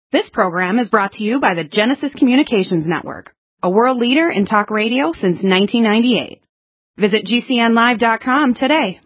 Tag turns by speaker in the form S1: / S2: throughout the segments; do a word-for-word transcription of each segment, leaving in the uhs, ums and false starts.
S1: This program is brought to you by the Genesis Communications Network, a world leader in talk radio since nineteen ninety-eight. Visit G C N live dot com today.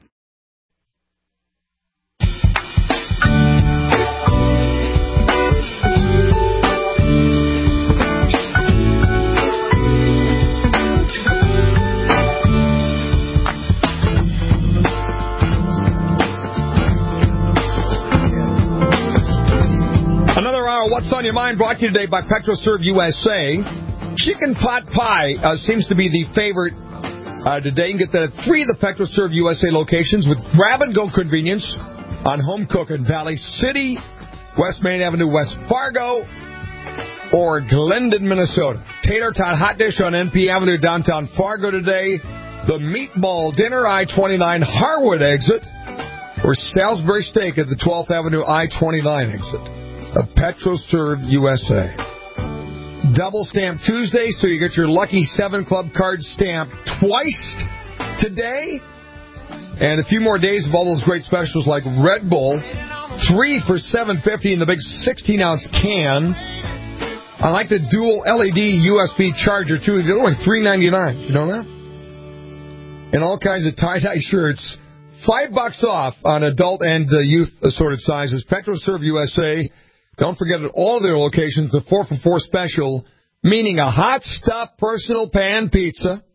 S2: Another hour, What's on Your Mind, brought to you today by PetroServe U S A. Chicken pot pie uh, seems to be the favorite uh, today. You can get that at three of the PetroServe U S A locations with grab-and-go convenience on Home Cook in Valley City, West Main Avenue, West Fargo, or Glendon, Minnesota. Tater Tot Hot Dish on N P Avenue, downtown Fargo today. The Meatball Dinner, I twenty-nine Harwood exit, or Salisbury Steak at the twelfth Avenue, I twenty-nine exit. Of PetroServe U S A. Double Stamp Tuesday, so you get your Lucky seven Club card stamped twice today. And a few more days of all those great specials like Red Bull, three for seven fifty in the big sixteen ounce can. I like the dual L E D U S B charger, too. They're only three ninety-nine. You know that? And all kinds of tie-dye shirts. Five bucks off on adult and uh, youth assorted sizes. PetroServe U S A. Don't forget at all their locations, the four for four special, meaning a hot stuff personal pan pizza,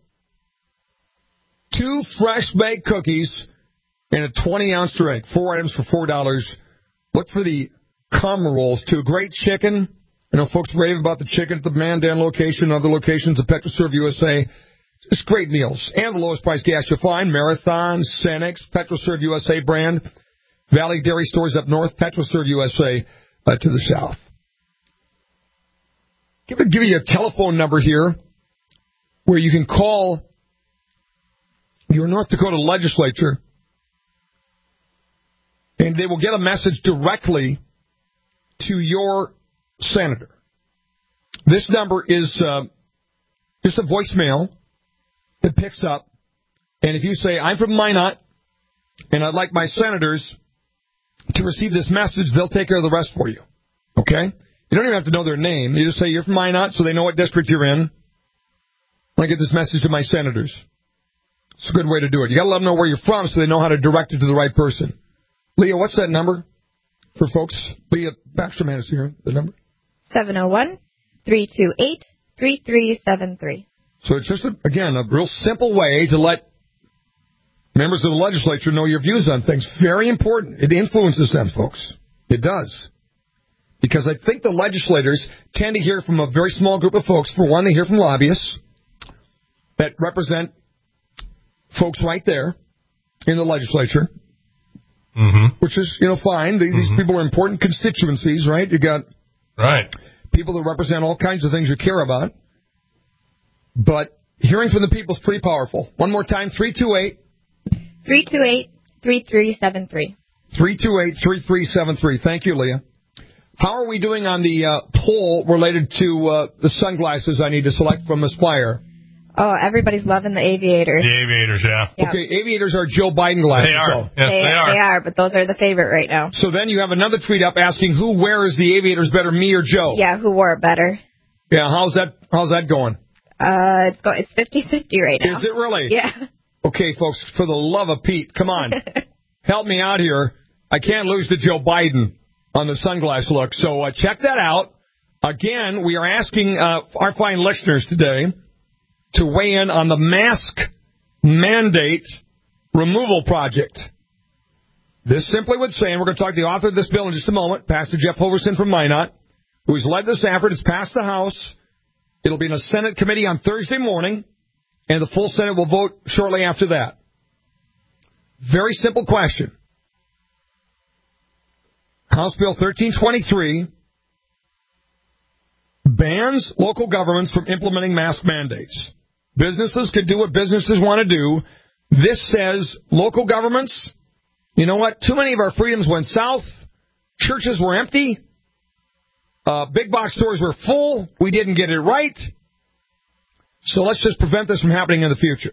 S2: two fresh baked cookies, and a twenty ounce drink. Four items for four dollars. Look for the cum rolls, too. Great chicken. You know, folks rave about the chicken at the Mandan location and other locations of PetroServe U S A. It's great meals. And the lowest price gas you'll find. Marathon, Cenex, PetroServe U S A brand. Valley Dairy Stores up north, PetroServe U S A. Uh, to the south. Give, give you a telephone number here where you can call your North Dakota legislature and they will get a message directly to your senator. This number is uh, just a voicemail that picks up, and if you say, I'm from Minot and I'd like my senators to receive this message, they'll take care of the rest for you. Okay? You don't even have to know their name. You just say you're from Minot, so they know what district you're in. I want to get this message to my senators. It's a good way to do it. You got to let them know where you're from so they know how to direct it to the right person. Leah, what's that number for folks? Leah Backstrom has here, the number?
S3: seven oh one, three two eight, three three seven three.
S2: So it's just, a, again, a real simple way to let members of the legislature know your views on things. Very important. It influences them, folks. It does. Because I think the legislators tend to hear from a very small group of folks. For one, they hear from lobbyists that represent folks right there in the legislature,
S4: mm-hmm.
S2: which is, you know, fine. These mm-hmm. people are important constituencies, right? You got
S4: right
S2: people that represent all kinds of things you care about. But hearing from the people is pretty powerful. One more time, three two eight
S3: three two eight, three three seven three.
S2: three two eight, three three seven three. Thank you, Leah. How are we doing on the uh, poll related to uh, the sunglasses I need to select from Aspire?
S3: Oh, everybody's loving the aviators.
S4: The aviators, yeah.
S3: yeah.
S2: Okay, aviators are Joe Biden glasses.
S4: They are.
S2: Though.
S4: Yes,
S3: they,
S4: they are.
S3: They are, but those are the favorite right now.
S2: So then you have another tweet up asking who wears the aviators better, me or Joe?
S3: Yeah, who wore it better?
S2: Yeah, how's that? How's that going?
S3: Uh, it's go- it's fifty-fifty right now.
S2: Is it really?
S3: Yeah.
S2: Okay, folks, for the love of Pete, come on. Help me out here. I can't lose to Joe Biden on the sunglass look. So uh, check that out. Again, we are asking uh, our fine listeners today to weigh in on the mask mandate removal project. This simply would say, and we're going to talk to the author of this bill in just a moment, Pastor Jeff Hoverson from Minot, who's led this effort. It's passed the House. It'll be in a Senate committee on Thursday morning, and the full Senate will vote shortly after that. Very simple question. House Bill thirteen twenty-three bans local governments from implementing mask mandates. Businesses can do what businesses want to do. This says local governments, you know what? Too many of our freedoms went south. Churches were empty. Uh, big box stores were full. We didn't get it right. So let's just prevent this from happening in the future.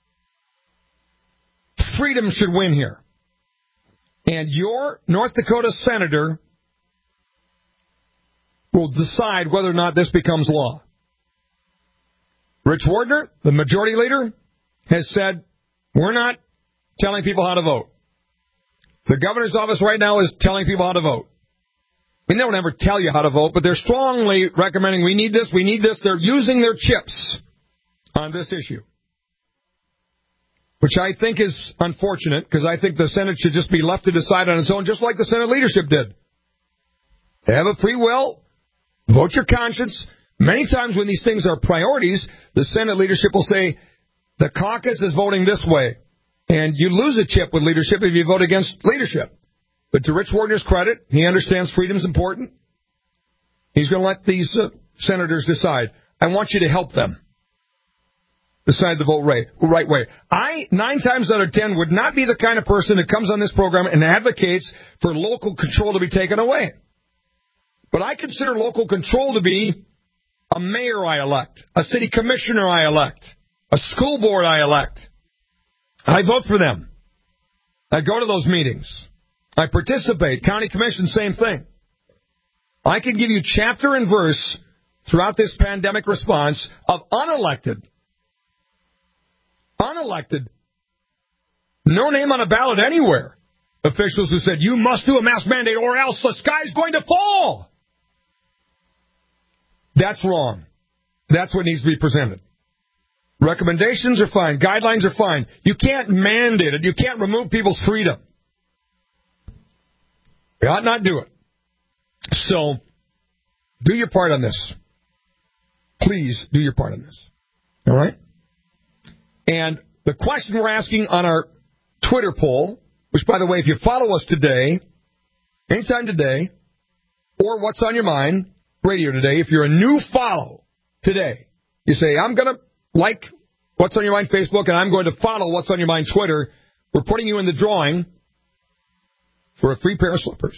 S2: Freedom should win here. And your North Dakota senator will decide whether or not this becomes law. Rich Wardner, the majority leader, has said, we're not telling people how to vote. The governor's office right now is telling people how to vote. I mean, they don't ever tell you how to vote, but they're strongly recommending we need this, we need this. They're using their chips on this issue, which I think is unfortunate because I think the Senate should just be left to decide on its own, just like the Senate leadership did. They have a free will. Vote your conscience. Many times when these things are priorities, the Senate leadership will say, the caucus is voting this way. And you lose a chip with leadership if you vote against leadership. But to Rich Wardner's credit, he understands freedom's important. He's going to let these uh, senators decide. I want you to help them decide the vote right, right way. I, nine times out of ten, would not be the kind of person that comes on this program and advocates for local control to be taken away. But I consider local control to be a mayor I elect, a city commissioner I elect, a school board I elect. I vote for them. I go to those meetings. I participate. County commission, same thing. I can give you chapter and verse throughout this pandemic response of unelected, unelected, no name on a ballot anywhere, officials who said, you must do a mask mandate or else the sky's going to fall. That's wrong. That's what needs to be presented. Recommendations are fine. Guidelines are fine. You can't mandate it. You can't remove people's freedom. You ought not do it. So, do your part on this. Please do your part on this. All right? And the question we're asking on our Twitter poll, which, by the way, if you follow us today, anytime today, or What's on Your Mind radio today, if you're a new follow today, you say, I'm going to like What's on Your Mind Facebook, and I'm going to follow What's on Your Mind Twitter. We're putting you in the drawing for a free pair of slippers.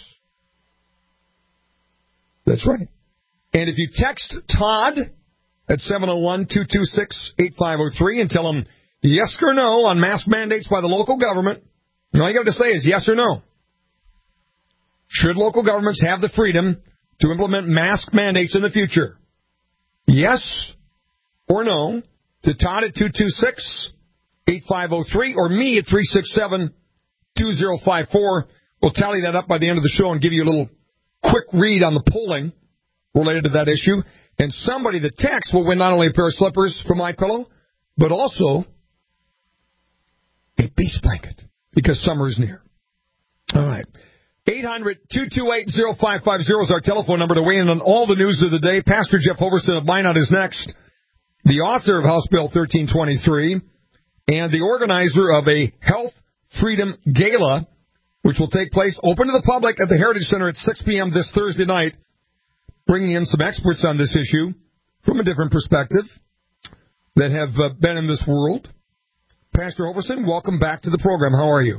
S2: That's right. And if you text Todd at seven oh one, two two six, eight five oh three and tell him yes or no on mask mandates by the local government, all you have to say is yes or no. Should local governments have the freedom to implement mask mandates in the future? Yes or no to Todd at two two six, eight five oh three or me at three six seven, two oh five four. We'll tally that up by the end of the show and give you a little quick read on the polling related to that issue. And somebody that texts will win not only a pair of slippers from MyPillow, but also a beach blanket because summer is near. All right. eight hundred, two two eight, oh five five oh is our telephone number to weigh in on all the news of the day. Pastor Jeff Hoverson of Minot is next, the author of House Bill thirteen twenty-three and the organizer of a Health Freedom Gala, which will take place open to the public at the Heritage Center at six p.m. this Thursday night, bringing in some experts on this issue from a different perspective that have uh, been in this world. Pastor Hoverson, welcome back to the program. How are you?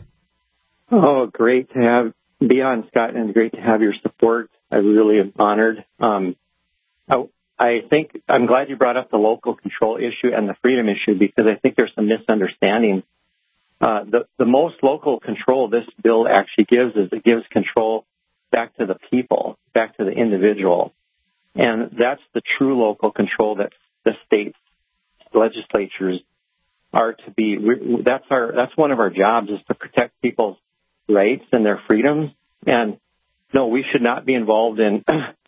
S5: Oh, great to have be on, Scott, and great to have your support. I really am honored. Um, I, I think I'm glad you brought up the local control issue and the freedom issue because I think there's some misunderstanding. Uh, the, the most local control this bill actually gives is it gives control back to the people, back to the individual. And that's the true local control that the states, legislatures are to be. That's our, that's one of our jobs is to protect people's rights and their freedoms. And no, we should not be involved in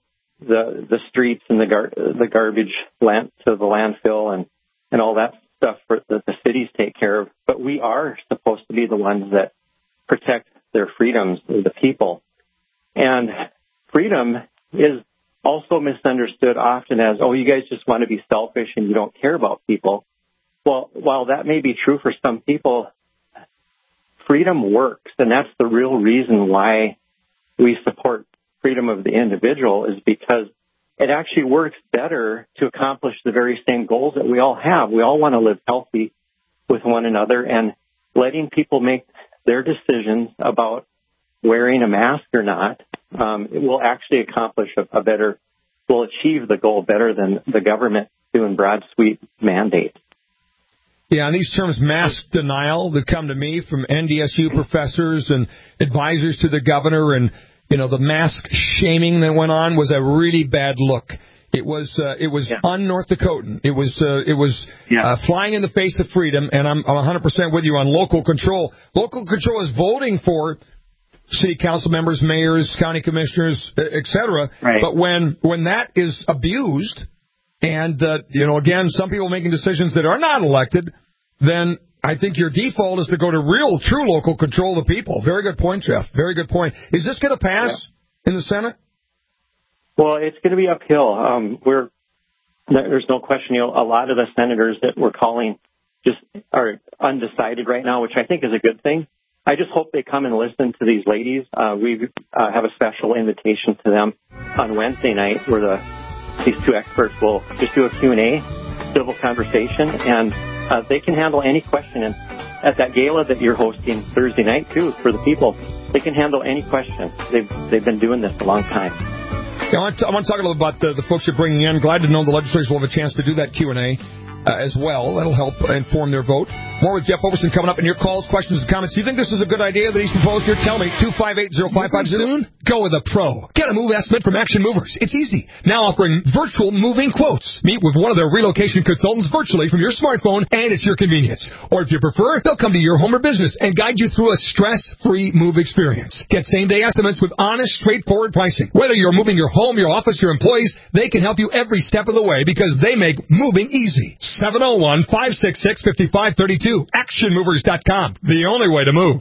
S5: the the streets and the gar, the garbage land to the landfill and, and all that stuff for that the cities take care of, but we are supposed to be the ones that protect their freedoms of the people. And freedom is also misunderstood often as, oh, you guys just want to be selfish and you don't care about people. Well, while that may be true for some people, freedom works, and that's the real reason why we support freedom of the individual is because it actually works better to accomplish the very same goals that we all have. We all want to live healthy with one another, and letting people make their decisions about wearing a mask or not, um, it will actually accomplish a, a better, will achieve the goal better than the government doing broad sweep mandates.
S2: Yeah, and these terms, mask denial, that come to me from N D S U professors and advisors to the governor and you know, the mask shaming that went on was a really bad look. It was uh, it was yeah. un-North Dakotan. It was uh, it was yeah. uh, flying in the face of freedom, and I'm, I'm one hundred percent with you on local control. Local control is voting for city council members, mayors, county commissioners, et cetera.
S5: Right.
S2: But when when that is abused, and, uh, you know, again, some people making decisions that are not elected, then I think your default is to go to real, true local control of the people. Very good point, Jeff. Very good point. Is this going to pass yeah. in the Senate?
S5: Well, it's going to be uphill. Um, we're there's no question. You know, a lot of the senators that we're calling just are undecided right now, which I think is a good thing. I just hope they come and listen to these ladies. Uh, we uh, have a special invitation to them on Wednesday night, where the these two experts will just do a Q and A, civil conversation, and uh, they can handle any question. And at that gala that you're hosting Thursday night too for the people, they can handle any question. They've they've been doing this a long time.
S2: Yeah, I, want to, I want to talk a little about the, the folks you're bringing in. Glad to know the legislators will have a chance to do that Q and A uh, as well. That'll help inform their vote. More with Jeff Overson coming up in your calls, questions, and comments. Do you think this is a good idea that he's proposed here? Tell me. two five eight, zero five five zero.
S6: Soon? Go with a pro. Get a move estimate from Action Movers. It's easy. Now offering virtual moving quotes. Meet with one of their relocation consultants virtually from your smartphone and at your convenience. Or if you prefer, they'll come to your home or business and guide you through a stress-free move experience. Get same-day estimates with honest, straightforward pricing. Whether you're moving your home, your office, your employees, they can help you every step of the way because they make moving easy. seven oh one, five six six, five five three two. action movers dot com. The only way to move.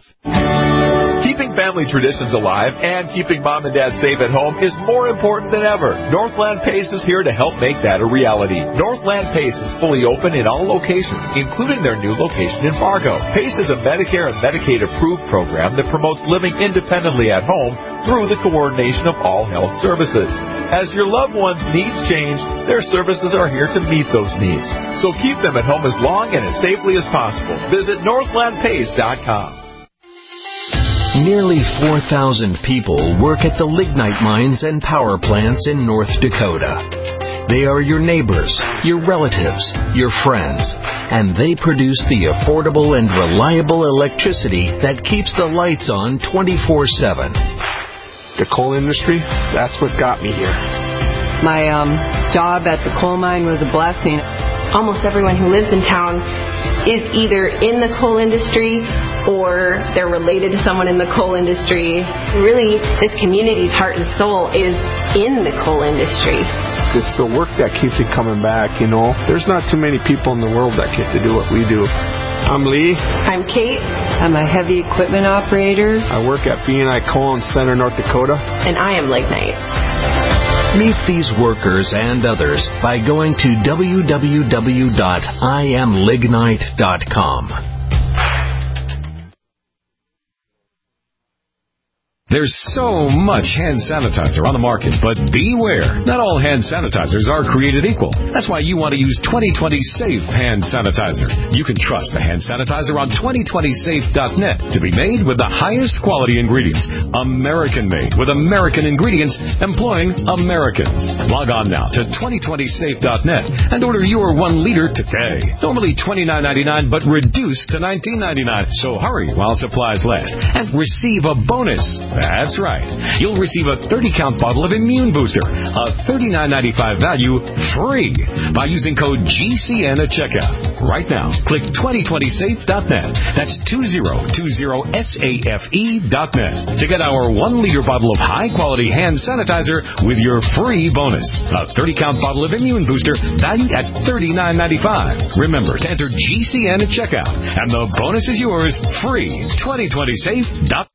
S7: Keeping family traditions alive and keeping mom and dad safe at home is more important than ever. Northland Pace is here to help make that a reality. Northland Pace is fully open in all locations, including their new location in Fargo. Pace is a Medicare and Medicaid approved program that promotes living independently at home through the coordination of all health services. As your loved ones' needs change, their services are here to meet those needs. So keep them at home as long and as safely as possible. Visit northland pace dot com.
S8: Nearly four thousand people work at the lignite mines and power plants in North Dakota. They are your neighbors, your relatives, your friends, and they produce the affordable and reliable electricity that keeps the lights on twenty-four seven.
S9: The coal industry, that's what got me here.
S10: My um, job at the coal mine was a blessing.
S11: Almost everyone who lives in town is either in the coal industry or they're related to someone in the coal industry. Really, this community's heart and soul is in the coal industry.
S9: It's the work that keeps it coming back, you know. There's not too many people in the world that get to do what we do. I'm Lee.
S11: I'm Kate.
S10: I'm a heavy equipment operator.
S9: I work at B and I Coal in Center, North Dakota.
S11: And I am Lignite.
S8: Meet these workers and others by going to w w w dot i am lignite dot com.
S12: There's so much hand sanitizer on the market, but beware. Not all hand sanitizers are created equal. That's why you want to use twenty twenty Safe Hand Sanitizer. You can trust the hand sanitizer on twenty twenty safe dot net to be made with the highest quality ingredients. American-made with American ingredients employing Americans. Log on now to twenty twenty safe dot net and order your one liter today. Normally twenty-nine ninety-nine, but reduced to nineteen ninety-nine. So hurry while supplies last and receive a bonus. That's right. You'll receive a thirty count bottle of Immune Booster, a thirty-nine ninety-five value, free by using code G C N at checkout. Right now, click twenty twenty safe dot net. That's two zero two zero safe dot net to get our one liter bottle of high-quality hand sanitizer with your free bonus. A thirty count bottle of Immune Booster valued at thirty-nine ninety-five. Remember to enter G C N at checkout, and the bonus is yours free. twenty twenty safe dot net.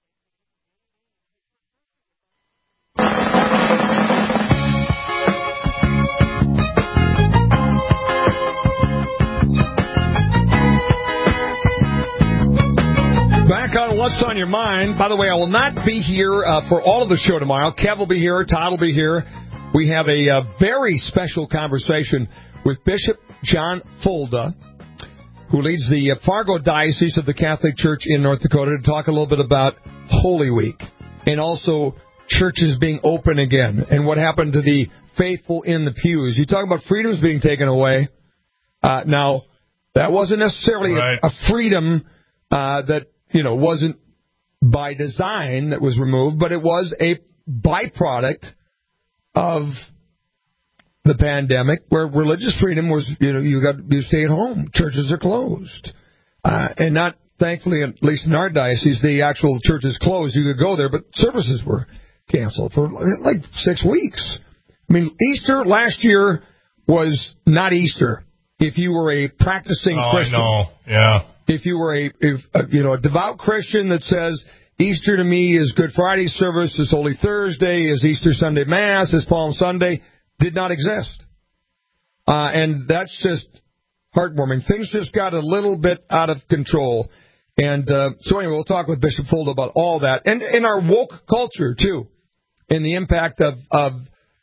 S2: Back on What's on Your Mind. By the way, I will not be here uh, for all of the show tomorrow. Kev will be here. Todd will be here. We have a uh, very special conversation with Bishop John Fulda, who leads the uh, Fargo Diocese of the Catholic Church in North Dakota, to talk a little bit about Holy Week and also churches being open again and what happened to the faithful in the pews. You talk about freedoms being taken away. Uh, now, that wasn't necessarily right. a, a freedom uh, that, you know, wasn't by design that was removed, but it was a byproduct of the pandemic, where religious freedom was, you know, you got you stay at home, churches are closed, uh, and not thankfully, at least in our diocese, the actual churches closed. You could go there, but services were canceled for like six weeks. I mean, Easter last year was not Easter if you were a practicing
S4: oh,
S2: Christian.
S4: I know, yeah.
S2: If you were a, if, a, you know, a devout Christian that says Easter to me is Good Friday service, is Holy Thursday, is Easter Sunday Mass, is Palm Sunday, did not exist. Uh, and that's just heartwarming. Things just got a little bit out of control. And uh, so anyway, we'll talk with Bishop Folda about all that. And in our woke culture, too, and the impact of, of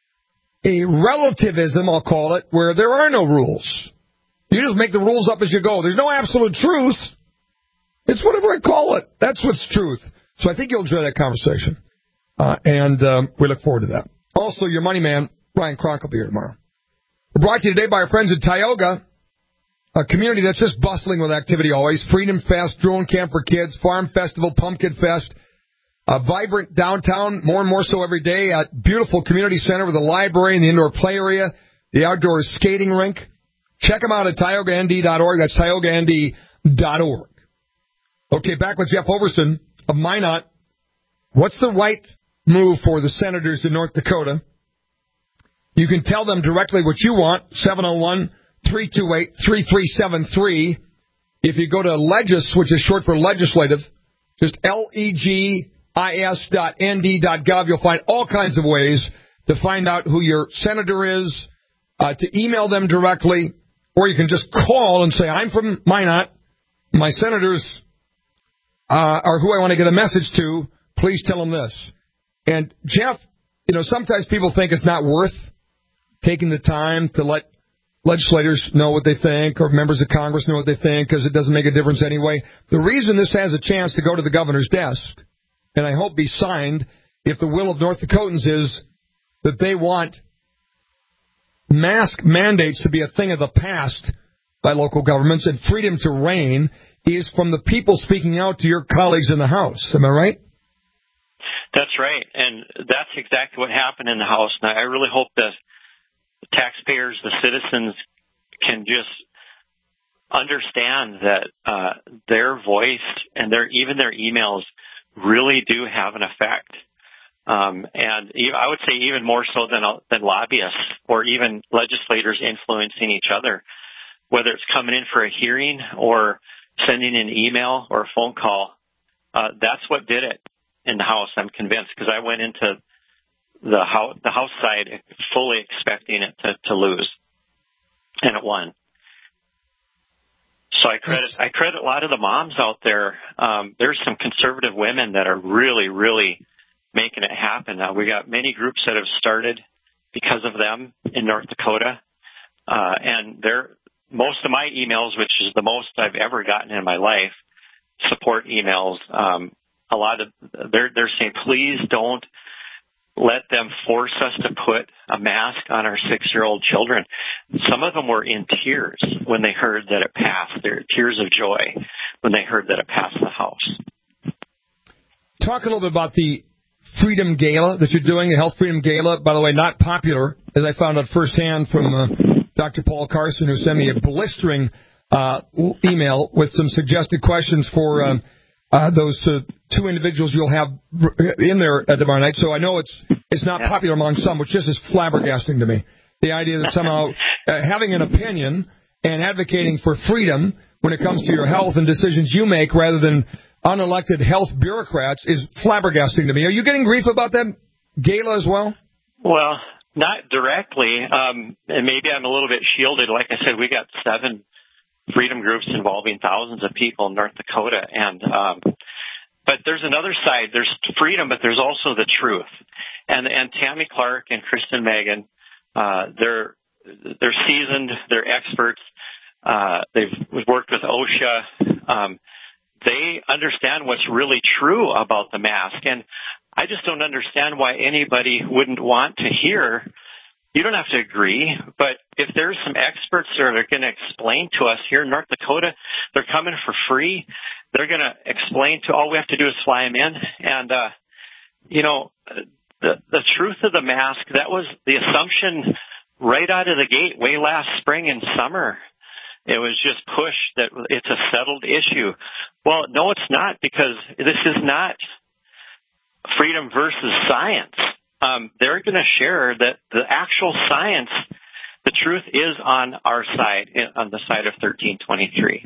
S2: a relativism, I'll call it, where there are no rules. You just make the rules up as you go. There's no absolute truth. It's whatever I call it. That's what's truth. So I think you'll enjoy that conversation. Uh, and um, we look forward to that. Also, your money man, Brian Kronk, will be here tomorrow. We're brought to you today by our friends at Tioga, a community that's just bustling with activity always. Freedom Fest, Drone Camp for Kids, Farm Festival, Pumpkin Fest. A vibrant downtown, more and more so every day. A beautiful community center with a library and the indoor play area, the outdoor skating rink. Check them out at tioga n d dot org. That's tioga n d dot org. Okay, back with Jeff Overson of Minot. What's the right move for the senators in North Dakota? You can tell them directly what you want, seven oh one, three two eight, three three seven three. If you go to Legis, which is short for legislative, just L E G I S dot N D dot gov, you'll find all kinds of ways to find out who your senator is, uh, to email them directly, or you can just call and say, I'm from Minot. My senators uh, are who I want to get a message to. Please tell them this. And, Jeff, you know, sometimes people think it's not worth taking the time to let legislators know what they think or members of Congress know what they think because it doesn't make a difference anyway. The reason this has a chance to go to the governor's desk, and I hope be signed if the will of North Dakotans is that they want mask mandates to be a thing of the past by local governments and freedom to reign, is from the people speaking out to your colleagues in the House. Am I right?
S13: That's right. And that's exactly what happened in the House. And I really hope that the taxpayers, the citizens, can just understand that uh, their voice and their even their emails really do have an effect. Um, and I would say even more so than than lobbyists or even legislators influencing each other, whether it's coming in for a hearing or sending an email or a phone call. Uh, that's what did it in the House, I'm convinced, because I went into the House, the House side fully expecting it to, to lose, and it won. So I credit I credit a lot of the moms out there. Um, there's some conservative women that are really, really making it happen. Now, we got many groups that have started because of them in North Dakota, uh, and they're most of my emails, which is the most I've ever gotten in my life, support emails. Um, a lot of they're they're saying, please don't let them force us to put a mask on our six-year-old children. Some of them were in tears when they heard that it passed. They're tears of joy when they heard that it passed the House.
S2: Talk a little bit about the Freedom Gala that you're doing, the Health Freedom Gala. By the way, not popular, as I found out firsthand from uh, Doctor Paul Carson, who sent me a blistering uh, email with some suggested questions for um, uh, those uh, two individuals you'll have in there at tomorrow night. So I know it's it's not yeah. popular among some, which just is flabbergasting to me. The idea that somehow uh, having an opinion and advocating for freedom when it comes to your health and decisions you make rather than unelected health bureaucrats is flabbergasting to me. Are you getting grief about that gala as well?
S13: Well, not directly, um, and maybe I'm a little bit shielded. Like I said, we got seven freedom groups involving thousands of people in North Dakota, and um, but there's another side. There's freedom, but there's also the truth. And and Tammy Clark and Kristen Megan, uh, they're they're seasoned, they're experts. Uh, they've worked with OSHA. Um, they understand what's really true about the mask, and I just don't understand why anybody wouldn't want to hear. You don't have to agree, but if there's some experts that are going to explain to us here in North Dakota, they're coming for free. they're going to explain to, all we have to do is fly them in. And, uh, you know, the, the truth of the mask, that was the assumption right out of the gate, way last spring and summer. It was just pushed that it's a settled issue. Well, no, it's not, because this is not freedom versus science. Um, they're going to share that the actual science, the truth is on our side, on the side of thirteen twenty-three.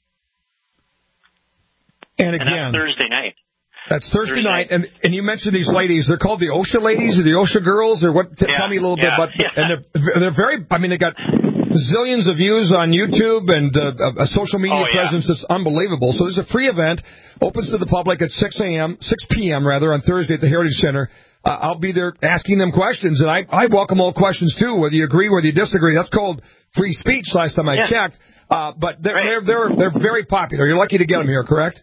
S2: And again,
S13: and that's Thursday night.
S2: That's Thursday, Thursday night, and and you mentioned these ladies. They're called the OSHA ladies or the OSHA girls, or what? T-
S13: yeah,
S2: tell me a little
S13: yeah,
S2: bit about.
S13: Yeah.
S2: And they're they're very. I mean, they got zillions of views on YouTube and uh, a social media
S13: oh, yeah.
S2: presence that's unbelievable. So there's a free event, opens to the public at six a.m., six p.m. rather, on Thursday at the Heritage Center. Uh, I'll be there asking them questions, and I, I welcome all questions too, whether you agree, whether you disagree. That's called free speech last time I yeah. checked. Uh, but they're, right. they're they're they're very popular. You're lucky to get them here, correct?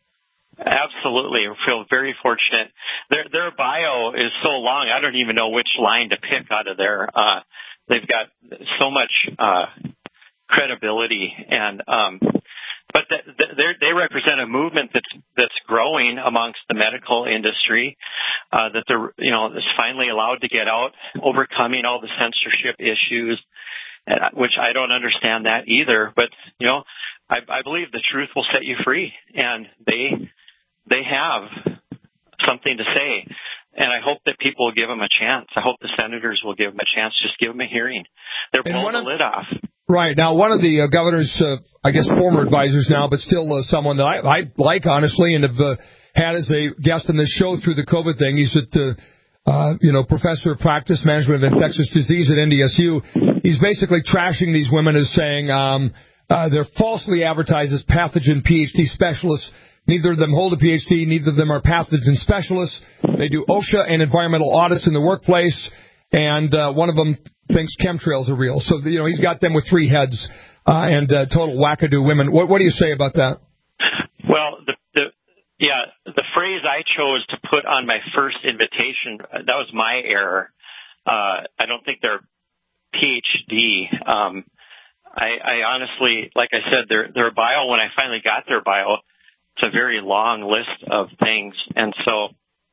S13: Absolutely. I feel very fortunate. Their their bio is so long, I don't even know which line to pick out of there. Uh, they've got so much uh, credibility, and um, but the, the, they represent a movement that's that's growing amongst the medical industry. Uh, that they're you know is finally allowed to get out, overcoming all the censorship issues, uh, which I don't understand that either. But you know, I, I believe the truth will set you free, and they. They have something to say, and I hope that people will give them a chance. I hope the senators will give them a chance. Just give them a hearing. They're blowing the lid off.
S2: Right. Now, one of the uh, governor's, uh, I guess, former advisors now, but still uh, someone that I, I like, honestly, and have uh, had as a guest on this show through the COVID thing. He's at, uh, uh, you know, professor of practice management of infectious disease at N D S U. He's basically trashing these women as saying um, uh, they're falsely advertised as pathogen P H D specialists. Neither of them hold a P H D. Neither of them are pathogen specialists. They do OSHA and environmental audits in the workplace, and uh, one of them thinks chemtrails are real. So, you know, he's got them with three heads uh, and uh, total wackadoo women. What, what do you say about that?
S13: Well, the, the yeah, the phrase I chose to put on my first invitation, that was my error. Uh, I don't think they're P H D. Um, I, I honestly, like I said, their their bio, when I finally got their bio, it's a very long list of things, and so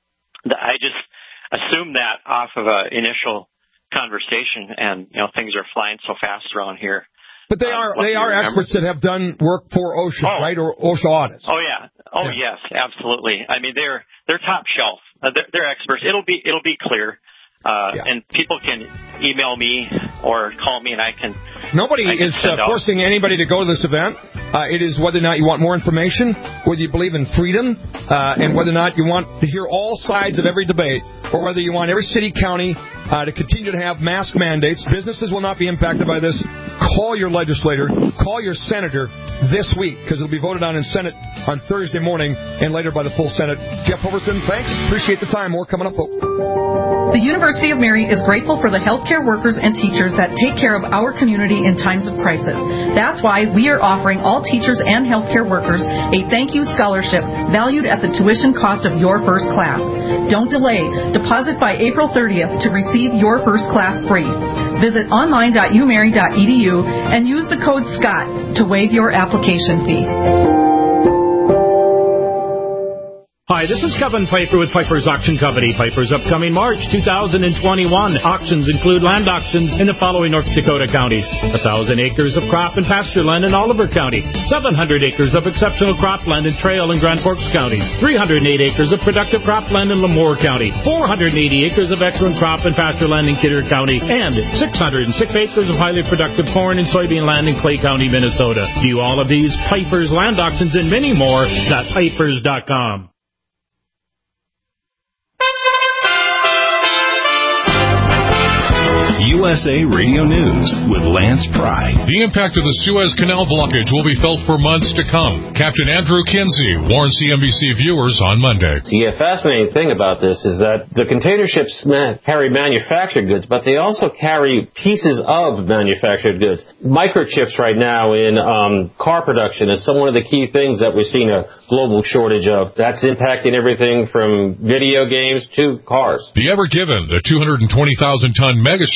S13: I just assumed that off of an initial conversation, and you know things are flying so fast around here.
S2: But they are uh, they are experts that have done work for OSHA, oh. right, or OSHA audits.
S13: Oh yeah, oh yeah. yes, absolutely. I mean they're they're top shelf. Uh, they're, they're experts. It'll be it'll be clear. Uh, yeah. And people can email me or call me, and I can.
S2: Nobody I can is uh, forcing anybody to go to this event. Uh, it is whether or not you want more information, whether you believe in freedom, uh, and whether or not you want to hear all sides of every debate, or whether you want every city, county uh, to continue to have mask mandates. Businesses will not be impacted by this. Call your legislator, call your senator this week, because it'll be voted on in Senate on Thursday morning and later by the full Senate. Jeff Overton, thanks. Appreciate the time. More coming up, folks.
S14: The University of Mary is grateful for the healthcare workers and teachers that take care of our community in times of crisis. That's why we are offering all teachers and healthcare workers a thank you scholarship valued at the tuition cost of your first class. Don't delay. Deposit by April thirtieth to receive your first class free. Visit online dot u mary dot e d u and use the code SCOTT to waive your application fee.
S15: Hi, this is Kevin Piper with Piper's Auction Company. Piper's upcoming March two thousand twenty-one. Auctions include land auctions in the following North Dakota counties. one thousand acres of crop and pasture land in Oliver County. seven hundred acres of exceptional cropland and trail in Grand Forks County. three hundred eight acres of productive cropland in Lemoore County. four hundred eighty acres of excellent crop and pasture land in Kidder County. And six hundred six acres of highly productive corn and soybean land in Clay County, Minnesota. View all of these Piper's land auctions and many more at pipers dot com.
S12: U S A Radio News with Lance Pry.
S4: The impact of the Suez Canal blockage will be felt for months to come. Captain Andrew Kinsey warned C N B C viewers on Monday.
S16: The fascinating thing about this is that the container ships carry manufactured goods, but they also carry pieces of manufactured goods. Microchips right now in um, car production is some one of the key things that we're seeing a global shortage of. That's impacting everything from video games to cars.
S4: The Ever Given, the two hundred twenty thousand ton megaship that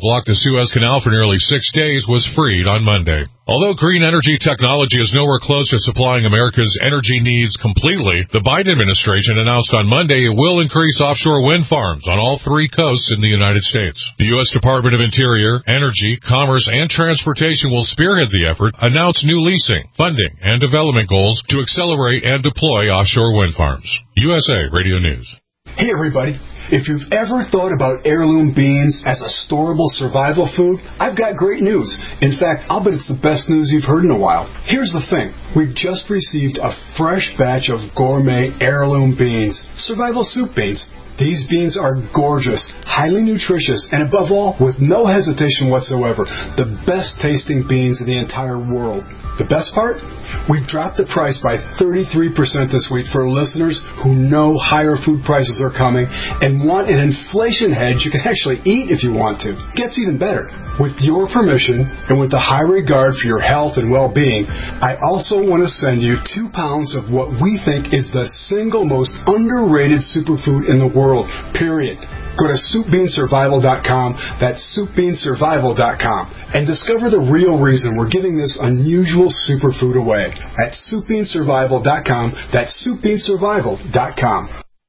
S4: blocked the Suez Canal for nearly six days, was freed on Monday. Although green energy technology is nowhere close to supplying America's energy needs completely, the Biden administration announced on Monday it will increase offshore wind farms on all three coasts in the United States. The U S Department of Interior, Energy, Commerce, and Transportation will spearhead the effort, announce new leasing, funding, and development goals to accelerate and deploy offshore wind farms. U S A Radio News.
S17: Hey everybody, if you've ever thought about heirloom beans as a storable survival food, I've got great news. In fact, I'll bet it's the best news you've heard in a while. Here's the thing. We've just received a fresh batch of gourmet heirloom beans, survival soup beans. These beans are gorgeous, highly nutritious, and above all, with no hesitation whatsoever, the best tasting beans in the entire world. The best part? We've dropped the price by thirty-three percent this week for listeners who know higher food prices are coming and want an inflation hedge you can actually eat if you want to. Gets even better. With your permission and with the high regard for your health and well-being, I also want to send you two pounds of what we think is the single most underrated superfood in the world, period. Go to soup bean survival dot com, that's soup bean survival dot com, and discover the real reason we're giving this unusual superfood away at soup bean survival dot com, that's soup bean survival dot com.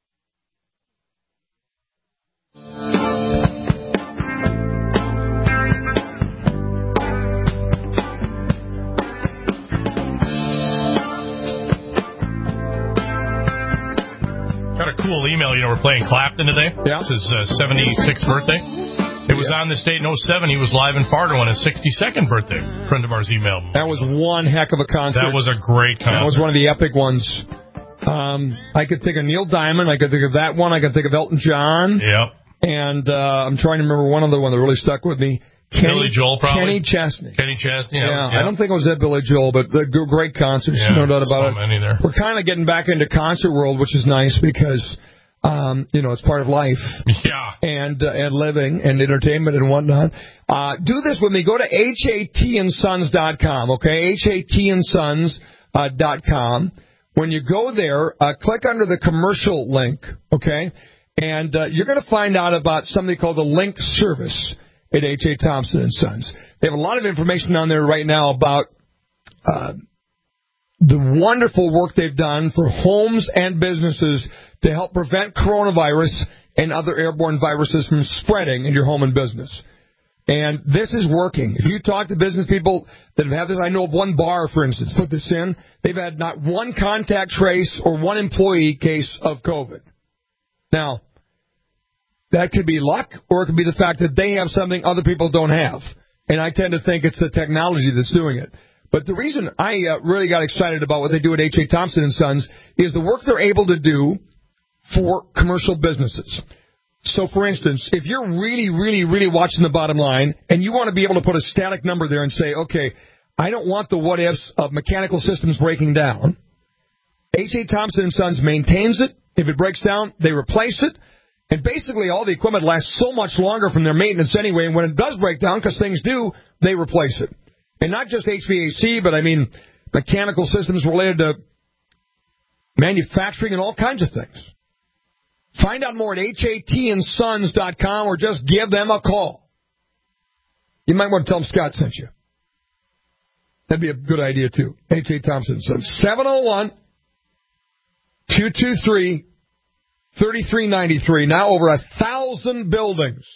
S18: Got a cool email. You know, we're playing Clapton today.
S2: Yeah.
S18: It's his uh, seventy-sixth birthday. It was yeah. on this date in oh seven. He was live in Fargo on his sixty-second birthday. A friend of ours emailed.
S2: That was one heck of a concert.
S18: That was a great concert.
S2: That was one of the epic ones. Um, I could think of Neil Diamond. I could think of that one. I could think of Elton John.
S18: Yep.
S2: And uh, I'm trying to remember one other one that really stuck with me. Kenny,
S18: Billy Joel, probably.
S2: Kenny Chesney.
S18: Kenny Chesney.
S2: Yeah,
S18: yeah,
S2: I don't think it was that Billy Joel, but the great concerts,
S18: yeah,
S2: no doubt about
S18: so
S2: it.
S18: Many there.
S2: We're kind of getting back into concert world, which is nice because, um, you know, it's part of life.
S18: Yeah.
S2: And uh, and living and entertainment and whatnot. Uh, do this with me. Go to H A T and Sons dot com, okay? H A T and Sons dot com. When you go there, uh, click under the commercial link, okay? And uh, you're going to find out about something called the Link Service at H A. Thompson and Sons. They have a lot of information on there right now about uh, the wonderful work they've done for homes and businesses to help prevent coronavirus and other airborne viruses from spreading in your home and business. And this is working. If you talk to business people that have had this, I know of one bar, for instance, put this in, they've had not one contact trace or one employee case of COVID. Now, that could be luck, or it could be the fact that they have something other people don't have. And I tend to think it's the technology that's doing it. But the reason I uh, really got excited about what they do at H A. Thompson and Sons is the work they're able to do for commercial businesses. So, for instance, if you're really, really, really watching the bottom line and you want to be able to put a static number there and say, okay, I don't want the what-ifs of mechanical systems breaking down, H A. Thompson and Sons maintains it. If it breaks down, they replace it. And basically all the equipment lasts so much longer from their maintenance anyway, and when it does break down, because things do, they replace it. And not just H V A C, but I mean mechanical systems related to manufacturing and all kinds of things. Find out more at H A T and Sons dot com or just give them a call. You might want to tell them Scott sent you. That'd be a good idea, too. H A. Thompson and Sons. seven oh one, two two three, three three nine three. Now over a thousand buildings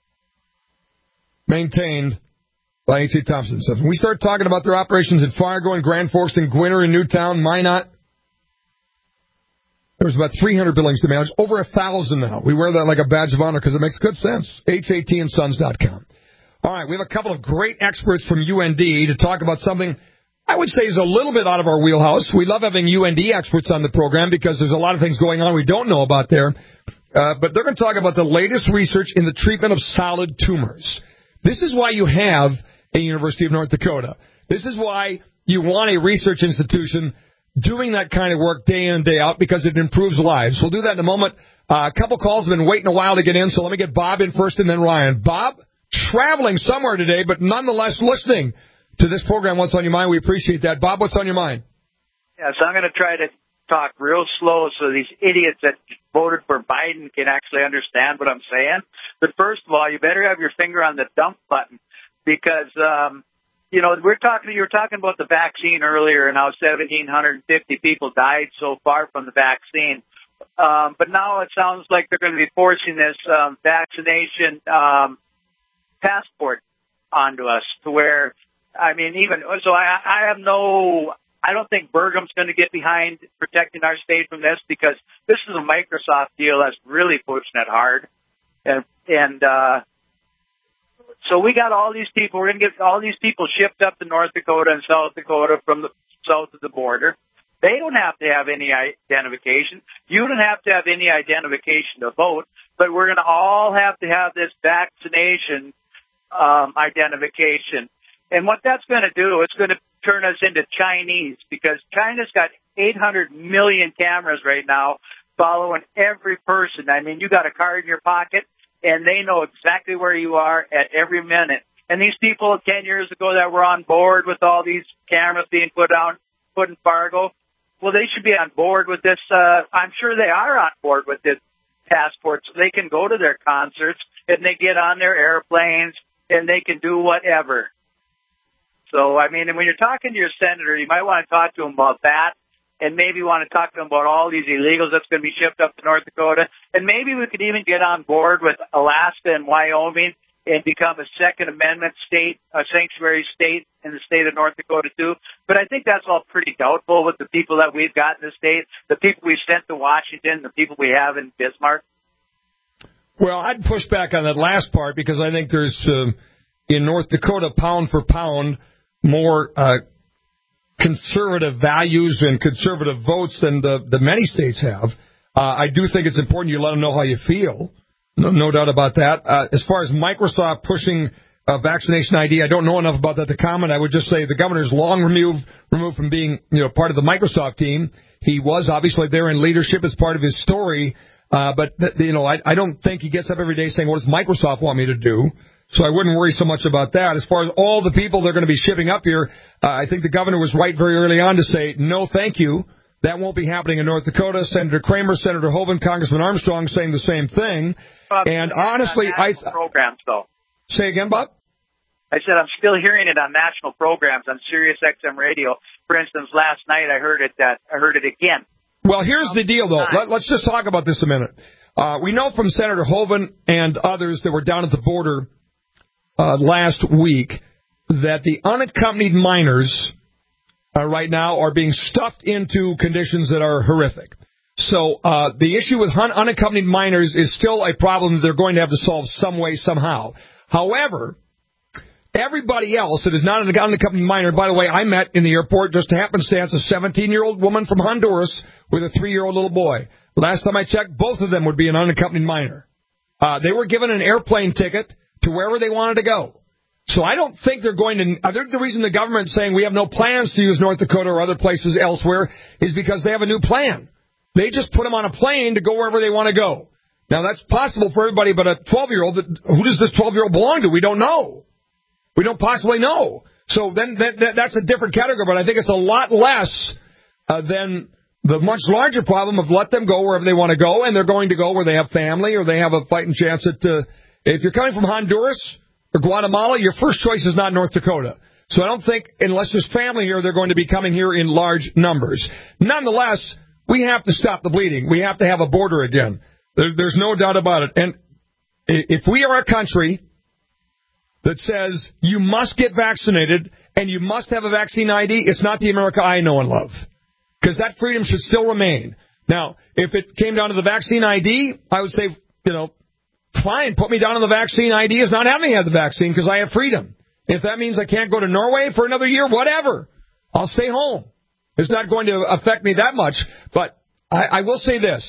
S2: maintained by H A. Thompson and Sons. When we start talking about their operations in Fargo and Grand Forks and Gwinner and Newtown, Minot, there was about three hundred buildings to manage. Over a thousand now. We wear that like a badge of honor because it makes good sense. H A T and Sons dot com. All right, we have a couple of great experts from U N D to talk about something I would say is a little bit out of our wheelhouse. We love having U N D experts on the program because there's a lot of things going on we don't know about there. Uh, but they're going to talk about the latest research in the treatment of solid tumors. This is why you have a University of North Dakota. This is why you want a research institution doing that kind of work day in and day out because it improves lives. We'll do that in a moment. Uh, a couple calls have been waiting a while to get in, so let me get Bob in first and then Ryan. Bob, traveling somewhere today, but nonetheless listening to this program, What's on Your Mind. We appreciate that. Bob, what's on your mind?
S19: Yes, I'm going to try to talk real slow so these idiots that voted for Biden can actually understand what I'm saying. But first of all, you better have your finger on the dump button because, um, you know, we're talking. You were talking about the vaccine earlier, and how one thousand seven hundred fifty people died so far from the vaccine. Um, but now it sounds like they're going to be forcing this um, vaccination um, passport onto us, to where, I mean, even so, I, I have no. I don't think Burgum's going to get behind protecting our state from this, because this is a Microsoft deal that's really pushing it hard. And, and uh, so we got all these people, we're going to get all these people shipped up to North Dakota and South Dakota from the south of the border. They don't have to have any identification. You don't have to have any identification to vote, but we're going to all have to have this vaccination um, identification. And what that's going to do, it's going to turn us into Chinese, because China's got eight hundred million cameras right now following every person. I mean, you got a card in your pocket, and they know exactly where you are at every minute. And these people ten years ago that were on board with all these cameras being put down, put in Fargo, well, they should be on board with this. Uh, I'm sure they are on board with this passport, so they can go to their concerts, and they get on their airplanes, and they can do whatever. So, I mean, and when you're talking to your senator, you might want to talk to him about that, and maybe want to talk to him about all these illegals that's going to be shipped up to North Dakota. And maybe we could even get on board with Alaska and Wyoming and become a Second Amendment state, a sanctuary state in the state of North Dakota, too. But I think that's all pretty doubtful with the people that we've got in the state, the people we've sent to Washington, the people we have in Bismarck.
S2: Well, I'd push back on that last part, because I think there's, uh, in North Dakota, pound for pound, more uh, conservative values and conservative votes than the, the many states have. Uh, I do think it's important you let them know how you feel. No, no doubt about that. Uh, as far as Microsoft pushing uh, vaccination I D, I don't know enough about that to comment. I would just say the governor's long removed, removed from being, you know, part of the Microsoft team. He was obviously there in leadership as part of his story, uh, but, you know, I, I don't think he gets up every day saying, what does Microsoft want me to do? So I wouldn't worry so much about that. As far as all the people they're going to be shipping up here, uh, I think the governor was right very early on to say, no, thank you. That won't be happening in North Dakota. Senator Kramer, Senator Hoeven, Congressman Armstrong saying the same thing.
S19: Bob,
S2: and honestly, I...
S19: Th- programs, though.
S2: Say again, Bob?
S19: I said I'm still hearing it on national programs on Sirius X M radio. For instance, last night I heard it that I heard it again.
S2: Well, here's the deal, though. Let, let's just talk about this a minute. Uh, we know from Senator Hoeven and others that were down at the border Uh, last week that the unaccompanied minors uh, right now are being stuffed into conditions that are horrific. So uh, the issue with un- unaccompanied minors is still a problem that they're going to have to solve some way, somehow. However, everybody else that is not an unaccompanied minor, by the way, I met in the airport, just happenstance, a seventeen-year-old woman from Honduras with a three-year-old little boy. Last time I checked, both of them would be an unaccompanied minor. Uh, they were given an airplane ticket to wherever they wanted to go. So I don't think they're going to... I think the reason the government's saying we have no plans to use North Dakota or other places elsewhere is because they have a new plan. They just put them on a plane to go wherever they want to go. Now, that's possible for everybody, but a twelve-year-old, who does this twelve-year-old belong to? We don't know. We don't possibly know. So then that, that, that's a different category, but I think it's a lot less uh, than the much larger problem of let them go wherever they want to go, and they're going to go where they have family or they have a fighting chance at... Uh, If you're coming from Honduras or Guatemala, your first choice is not North Dakota. So I don't think, unless there's family here, they're going to be coming here in large numbers. Nonetheless, we have to stop the bleeding. We have to have a border again. There's, there's no doubt about it. And if we are a country that says you must get vaccinated and you must have a vaccine I D, it's not the America I know and love. Because that freedom should still remain. Now, if it came down to the vaccine I D, I would say, you know, fine, put me down on the vaccine I D as not having had the vaccine because I have freedom. If that means I can't go to Norway for another year, whatever. I'll stay home. It's not going to affect me that much. But I, I will say this.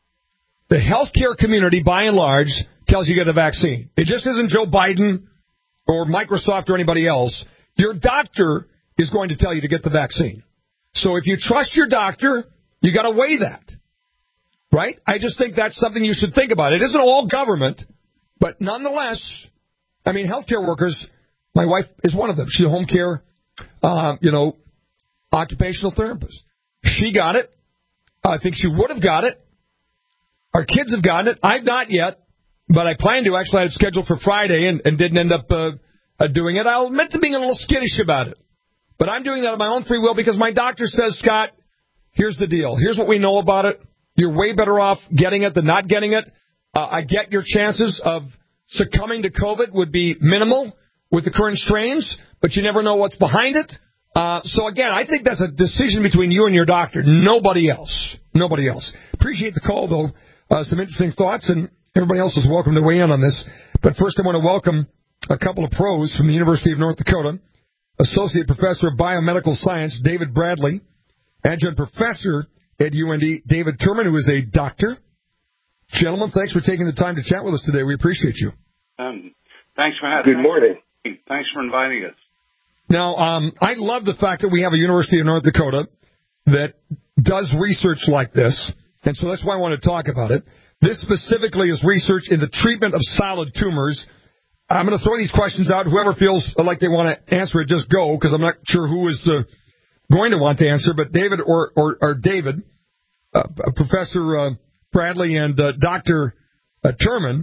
S2: The healthcare community, by and large, tells you to get a vaccine. It just isn't Joe Biden or Microsoft or anybody else. Your doctor is going to tell you to get the vaccine. So if you trust your doctor, you got to weigh that. Right? I just think that's something you should think about. It isn't all government, but nonetheless, I mean, healthcare workers, my wife is one of them. She's a home care, uh, you know, occupational therapist. She got it. I think she would have got it. Our kids have gotten it. I've not yet.
S6: but I planned to. Actually, I had it scheduled for Friday and, and didn't end up uh, uh, doing it. I'll admit to being a little skittish about it. But I'm doing that of my own free will because my doctor says, Scott, here's the deal. Here's what we know about it. You're way better off getting it than not getting it. Uh, I get your chances of succumbing to COVID would be minimal with the current strains, but you never know what's behind it. Uh, so, again, I think that's a decision between you and your doctor. Nobody else. Nobody else. Appreciate the call, though. Uh, some interesting thoughts, and everybody else is welcome to weigh in on this. But first I want to welcome a couple of pros from the University of North Dakota. Associate Professor of Biomedical Science, David Bradley. Adjunct Professor at U N D, David Turman, who is a doctor. Gentlemen, thanks for taking the time to chat with us today. We appreciate you.
S20: Um, thanks for having us.
S21: Good morning.
S20: Thanks for inviting us.
S6: Now, um, I love the fact that we have a University of North Dakota that does research like this, and so that's why I want to talk about it. This specifically is research in the treatment of solid tumors. I'm going to throw these questions out. Whoever feels like they want to answer it, just go, because I'm not sure who is uh, going to want to answer. But David or, or, or David, uh, Professor uh, Bradley and uh, Doctor Uh, Turman,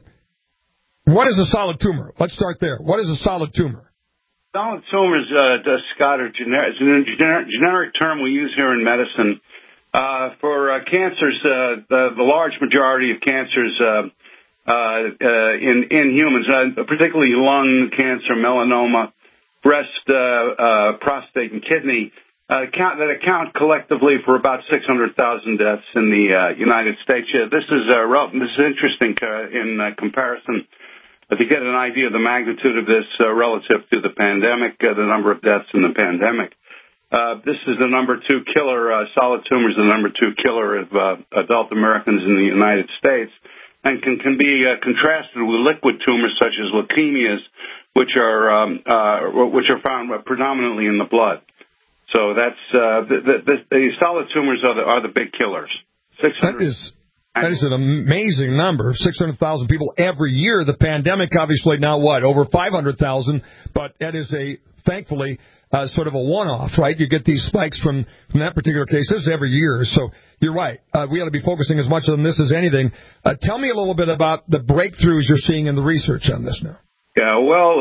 S6: what is a solid tumor? Let's start there. What is a solid tumor?
S20: Solid tumors, uh, Scott, are generic, it's a generic, generic term we use here in medicine. Uh, for uh, cancers, uh, the, the large majority of cancers uh, uh, uh, in, in humans, uh, particularly lung cancer, melanoma, breast, uh, uh, prostate, and kidney, uh, count, that account collectively for about six hundred thousand deaths in the uh, United States. Yeah, this is uh, this is interesting uh, in uh, comparison uh, to get an idea of the magnitude of this uh, relative to the pandemic, uh, the number of deaths in the pandemic. Uh, this is the number two killer, uh, solid tumors, the number two killer of uh, adult Americans in the United States, and can, can be uh, contrasted with liquid tumors such as leukemias, which are um, uh, which are found predominantly in the blood. So that's uh, the, the, the solid tumors are the, are the big killers.
S6: That is that is an amazing number, six hundred thousand people every year. The pandemic, obviously, now what, over five hundred thousand, but that is a, thankfully, Uh, sort of a one-off, right? You get these spikes from, from that particular case. This is every year, so you're right. Uh, we ought to be focusing as much on this as anything. Uh, tell me a little bit about the breakthroughs you're seeing in the research on this now.
S20: Yeah, well,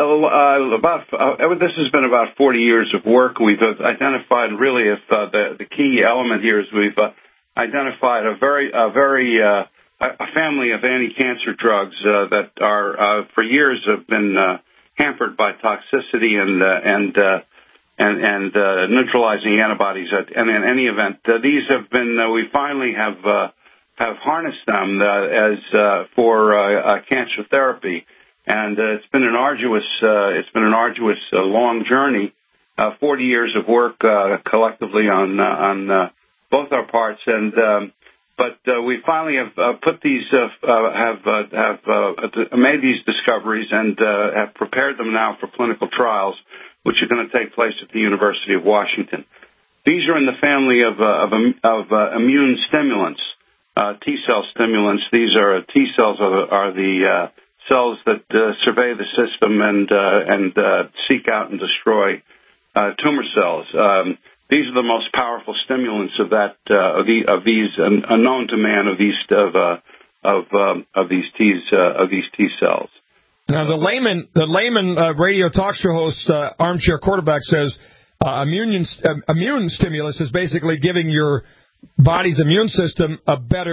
S20: uh, about uh, this has been about forty years of work. We've identified really if uh, the the key element here is we've uh, identified a very a very uh, a family of anti-cancer drugs uh, that are uh, for years have been uh, hampered by toxicity and uh, and, uh, and and uh, neutralizing antibodies. And in any event, uh, these have been. Uh, we finally have uh, have harnessed them uh, as uh, for uh, uh, cancer therapy, and uh, it's been an arduous. Uh, it's been an arduous, uh, long journey. Uh, Forty years of work uh, collectively on uh, on uh, both our parts, and. Um, But uh, we finally have uh, put these, uh, uh, have uh, have uh, made these discoveries and uh, have prepared them now for clinical trials, which are going to take place at the University of Washington. These are in the family of uh, of, of uh, immune stimulants, uh, T cell stimulants. These are uh, T cells are, are the uh, cells that uh, survey the system and uh, and uh, seek out and destroy uh, tumor cells. Um, These are the most powerful stimulants of that uh, of, the, of these uh, known to man of these of uh, of um, of these T uh, of these T cells.
S6: Now the layman the layman uh, radio talk show host uh, armchair quarterback says uh, immune uh, immune stimulus is basically giving your body's immune system a better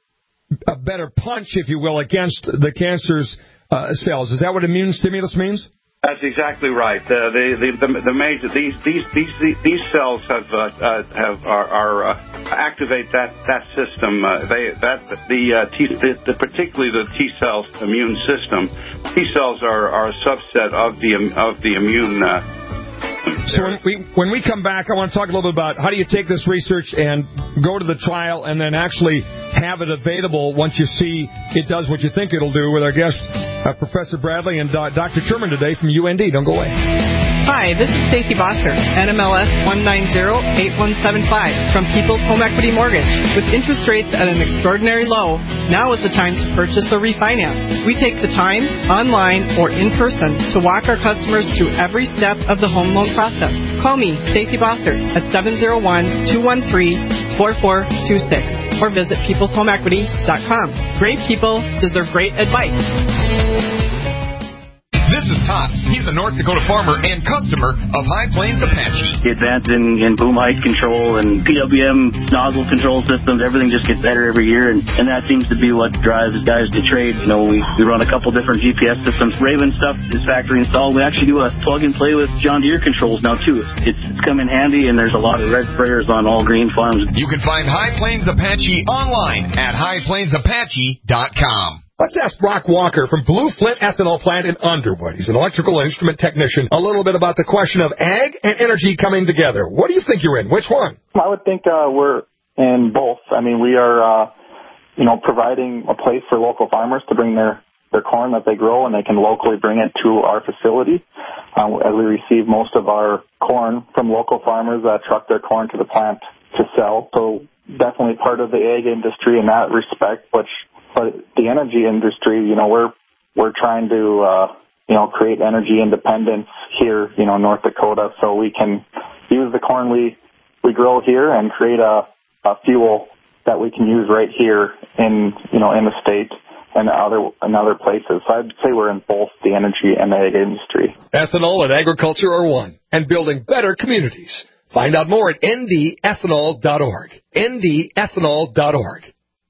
S6: a better punch, if you will, against the cancer's uh, cells. Is that what immune stimulus means?
S20: That's exactly right. Uh, the, the the the major these these these these cells have uh, uh, have are, are uh, activate that that system. Uh, they that the, uh, T, the, the particularly the T cells immune system. T cells are, are a subset of the of the immune. Uh,
S6: so when we when we come back, I want to talk a little bit about how do you take this research and go to the trial and then actually have it available once you see it does what you think it'll do with our guest, uh, Professor Bradley and uh, Doctor Turman today from U N D. Don't go away.
S22: Hi, this is Stacy Boster, N M L S one nine zero eight one seven five from People's Home Equity Mortgage. With interest rates at an extraordinary low, now is the time to purchase or refinance. We take the time, online or in person, to walk our customers through every step of the home loan process. Call me, Stacy Boster, at seven zero one, two one three, four four two six. or visit peoples home equity dot com. Great people deserve great advice.
S1: This is Todd. He's a North Dakota farmer and customer of High Plains Apache.
S21: The advance in, in boom height control and P W M nozzle control systems, everything just gets better every year, and, and that seems to be what drives guys to trade. You know, we, we run a couple different G P S systems. Raven stuff is factory installed. We actually do a plug and play with John Deere controls now, too. It's, it's come in handy, and there's a lot of red sprayers on all green farms.
S1: You can find High Plains Apache online at high plains apache dot com.
S6: Let's ask Brock Walker from Blue Flint Ethanol Plant in Underwood. He's an electrical instrument technician. A little bit about the question of ag and energy coming together. What do you think you're in? Which one?
S23: I would think uh, we're in both. I mean, we are, uh, you know, providing a place for local farmers to bring their, their corn that they grow, and they can locally bring it to our facility. Uh, as we receive most of our corn from local farmers that truck their corn to the plant to sell. So definitely part of the ag industry in that respect, which But the energy industry, you know, we're we're trying to, uh, you know, create energy independence here, you know, in North Dakota, so we can use the corn we we grow here and create a, a fuel that we can use right here in, you know, in the state and other in other places. So I'd say we're in both the energy and the ag industry.
S6: Ethanol and agriculture are one, and building better communities. Find out more at N D ethanol dot org. N D ethanol dot org.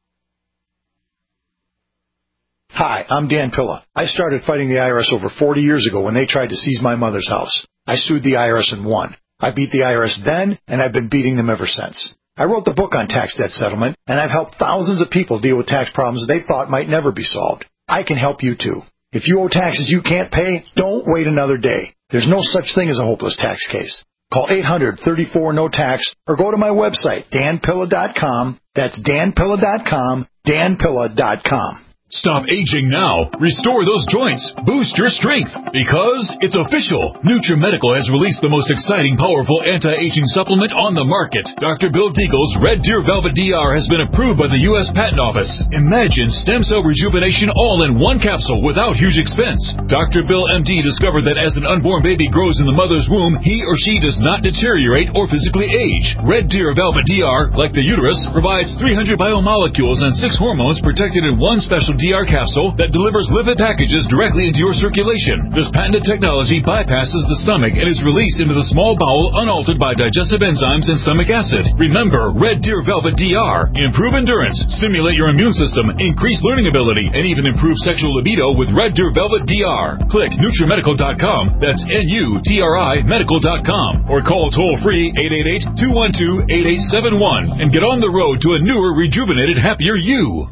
S24: Hi, I'm Dan Pilla. I started fighting the I R S over forty years ago when they tried to seize my mother's house. I sued the I R S and won. I beat the I R S then, and I've been beating them ever since. I wrote the book on tax debt settlement, and I've helped thousands of people deal with tax problems they thought might never be solved. I can help you too. If you owe taxes you can't pay, don't wait another day. There's no such thing as a hopeless tax case. Call eight hundred, thirty-four, no tax or go to my website, dan pilla dot com. That's dan pilla dot com, dan pilla dot com.
S25: Stop aging now. Restore those joints. Boost your strength. Because it's official. NutriMedical has released the most exciting, powerful anti-aging supplement on the market. Doctor Bill Deagle's Red Deer Velvet D R has been approved by the U S Patent Office. Imagine stem cell rejuvenation all in one capsule without huge expense. Doctor Bill M D discovered that as an unborn baby grows in the mother's womb, he or she does not deteriorate or physically age. Red Deer Velvet D R, like the uterus, provides three hundred biomolecules and six hormones protected in one special D R capsule that delivers lipid packages directly into your circulation. This patented technology bypasses the stomach and is released into the small bowel unaltered by digestive enzymes and stomach acid. Remember, Red Deer Velvet D R. Improve endurance, stimulate your immune system, increase learning ability, and even improve sexual libido with Red Deer Velvet D R. Click NutriMedical dot com. That's N U T R I medical dot com. Or call toll-free eight eight eight, two one two, eight eight seven one and get on the road to a newer, rejuvenated, happier you.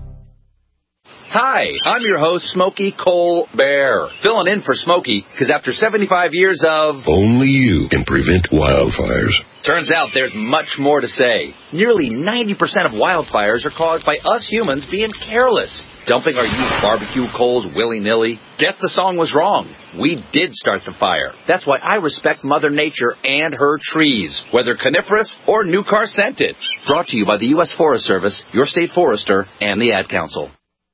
S26: Hi, I'm your host, Smokey Colbert, filling in for Smokey, because after seventy-five years of...
S27: Only you can prevent wildfires.
S26: Turns out there's much more to say. Nearly ninety percent of wildfires are caused by us humans being careless, dumping our used barbecue coals willy-nilly. Guess the song was wrong. We did start the fire. That's why I respect Mother Nature and her trees, whether coniferous or new car scented. Brought to you by the U S Forest Service, your state forester, and the Ad Council.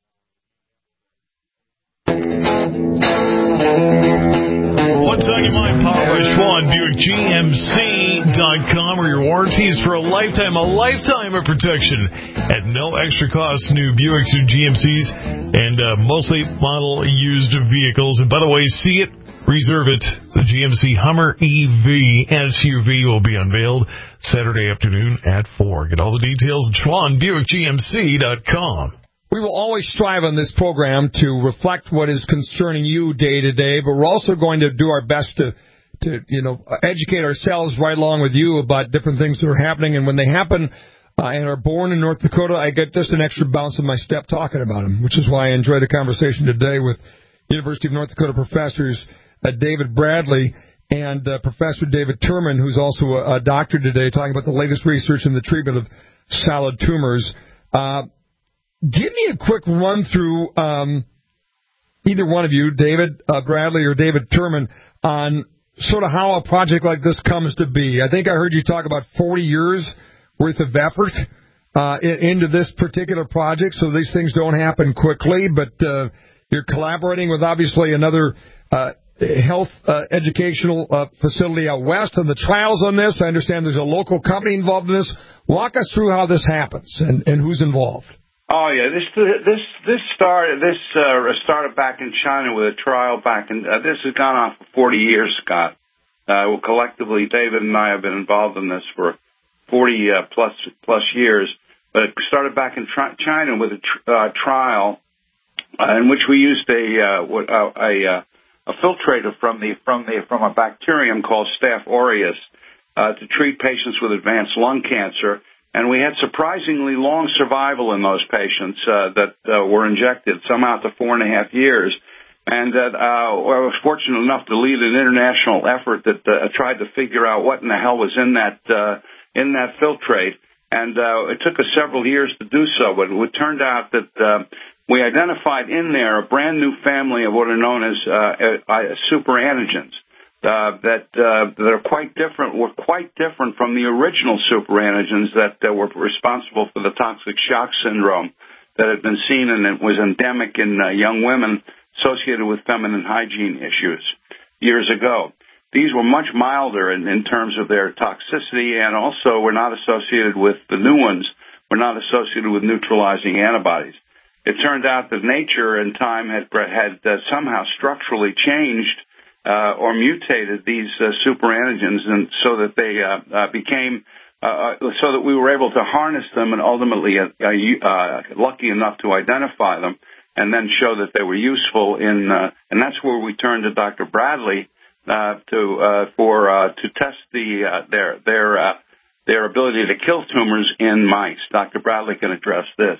S28: What's on your mind? Powered by Schwann Buick G M C dot com, where your warranty is for a lifetime, a lifetime of protection at no extra cost. New Buicks or G M Cs and uh, mostly model used vehicles. And by the way, see it, reserve it. The G M C Hummer E V S U V will be unveiled Saturday afternoon at four. Get all the details at Schwann Buick G M C dot com.
S2: We will always strive on this program to reflect what is concerning you day to day, but we're also going to do our best to, to you know, educate ourselves right along with you about different things that are happening. And when they happen uh, and are born in North Dakota, I get just an extra bounce in my step talking about them, which is why I enjoyed the conversation today with University of North Dakota professors uh, David Bradley and uh, Professor David Turman, who's also a, a doctor today, talking about the latest research in the treatment of solid tumors. Uh, Give me a quick run through, um, either one of you, David uh, Bradley or David Turman, on sort of how a project like this comes to be. I think I heard you talk about forty years worth of effort uh, into this particular project, so these things don't happen quickly, but uh, you're collaborating with obviously another uh, health uh, educational uh, facility out west and the trials on this. I understand there's a local company involved in this. Walk us through how this happens and, and who's involved.
S20: Oh yeah, this this this started this uh, started back in China with a trial back in. Uh, this has gone on for forty years, Scott. Uh, well, collectively, David and I have been involved in this for forty uh, plus plus years. But it started back in tri- China with a tr- uh, trial uh, in which we used a uh, what, uh, a uh, a filtrator from the from the from a bacterium called Staph aureus uh, to treat patients with advanced lung cancer. And we had surprisingly long survival in those patients uh, that uh, were injected, some out to four and a half years. And that uh, I was fortunate enough to lead an international effort that uh, tried to figure out what in the hell was in that uh, in that filtrate. And uh, it took us several years to do so. But it turned out that uh, we identified in there a brand new family of what are known as uh, uh, super antigens. Uh, that uh, that are quite different, were quite different from the original superantigens that uh, were responsible for the toxic shock syndrome that had been seen and it was endemic in uh, young women associated with feminine hygiene issues years ago. These were much milder in, in terms of their toxicity and also were not associated with the new ones, were not associated with neutralizing antibodies. It turned out that nature and time had, had uh, somehow structurally changed Uh, or mutated these uh, super antigens, and so that they uh, uh, became, uh, so that we were able to harness them and ultimately uh, uh, lucky enough to identify them, and then show that they were useful in, uh, and that's where we turned to Doctor Bradley uh, to uh, for uh, to test the uh, their their uh, their ability to kill tumors in mice. Doctor Bradley can address this.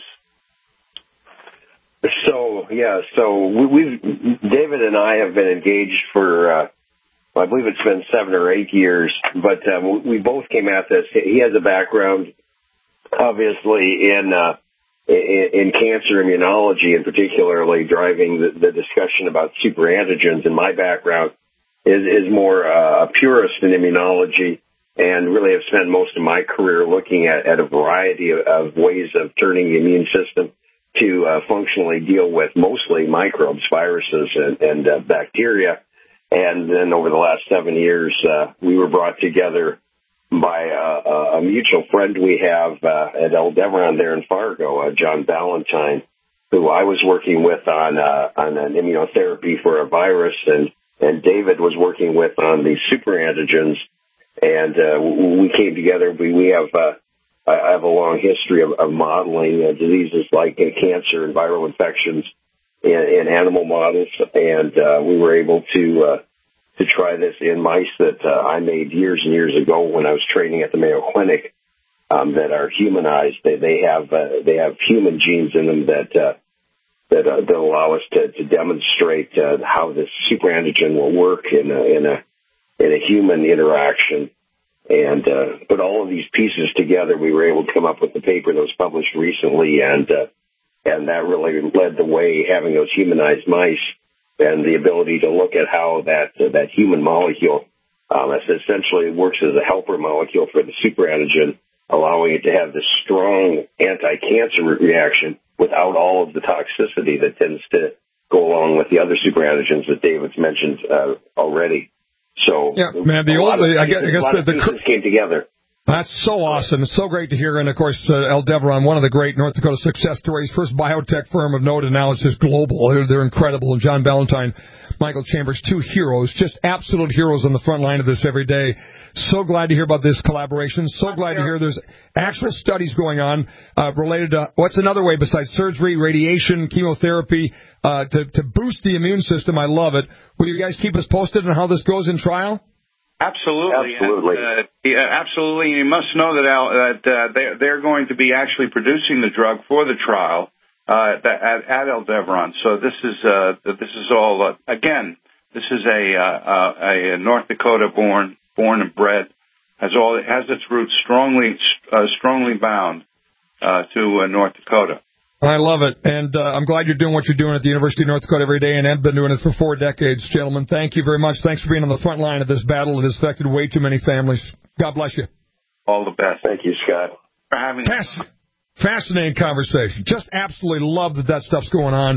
S3: So, yeah, so we, we've, David and I have been engaged for, uh, I believe it's been seven or eight years, but um, we both came at this. He has a background, obviously, in, uh, in, in cancer immunology, and particularly driving the, the discussion about super antigens. And my background is, is more uh, a purist in immunology, and really have spent most of my career looking at, at a variety of, of ways of turning the immune system to uh, functionally deal with mostly microbes, viruses, and, and uh, bacteria. And then over the last seven years, uh, we were brought together by uh, a mutual friend we have uh, at Aldevron there in Fargo, uh, John Ballantyne, who I was working with on uh, on an immunotherapy for a virus, and, and David was working with on the super antigens. And uh, we came together. We, we have... Uh, I have a long history of, of modeling uh, diseases like uh, cancer and viral infections in, in animal models, and uh, we were able to uh, to try this in mice that uh, I made years and years ago when I was training at the Mayo Clinic um, that are humanized. They, they have uh, they have human genes in them that uh, that, uh, that allow us to, to demonstrate uh, how this superantigen will work in a, in a in a human interaction. And uh, put all of these pieces together, we were able to come up with the paper that was published recently, and uh, and that really led the way, having those humanized mice and the ability to look at how that uh, that human molecule um, essentially works as a helper molecule for the superantigen, allowing it to have this strong anti-cancer reaction without all of the toxicity that tends to go along with the other superantigens that David's mentioned uh, already. So,
S2: yeah, man, the old, I guess, I guess the, the
S3: pieces came together.
S2: That's so awesome. It's so great to hear. And, of course, uh, Aldevron, one of the great North Dakota success stories, first biotech firm of note, and now it's just global. They're, they're incredible. And John Ballantyne, Michael Chambers, two heroes, just absolute heroes on the front line of this every day. So glad to hear about this collaboration. So glad to hear there's actual studies going on uh, related to what's another way besides surgery, radiation, chemotherapy, uh, to, to boost the immune system. I love it. Will you guys keep us posted on how this goes in trial?
S20: Absolutely,
S3: absolutely,
S20: and, uh, yeah, absolutely. You must know that, Al, that uh, they're, they're going to be actually producing the drug for the trial uh, at, at Aldevron. So this is uh, this is all uh, again. This is a uh, a North Dakota born born and bred, has all it has its roots strongly uh, strongly bound uh, to uh, North Dakota.
S2: I love it, and uh, I'm glad you're doing what you're doing at the University of North Dakota every day, and I've been doing it for four decades, gentlemen. Thank you very much. Thanks for being on the front line of this battle that has affected way too many families. God bless you.
S20: All the best.
S3: Thank you, Scott.
S20: For having
S2: Fasc- Fascinating conversation. Just absolutely love that that stuff's going on.